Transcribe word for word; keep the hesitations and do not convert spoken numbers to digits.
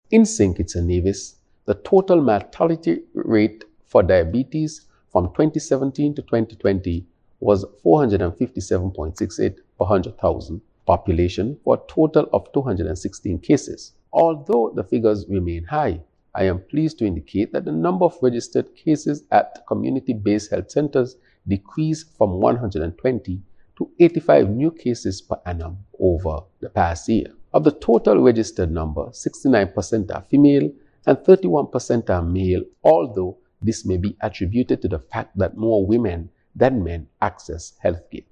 In Saint Kitts and Nevis, the total mortality rate for diabetes from twenty seventeen to twenty twenty was four hundred fifty-seven point six eight per one hundred thousand population for a total of two hundred sixteen cases. Although the figures remain high, I am pleased to indicate that the number of registered cases at community-based health centers decreased from one hundred twenty to eighty-five new cases per annum over the past year. Of the total registered number, sixty-nine percent are female and thirty-one percent are male, although this may be attributed to the fact that more women than men access healthcare.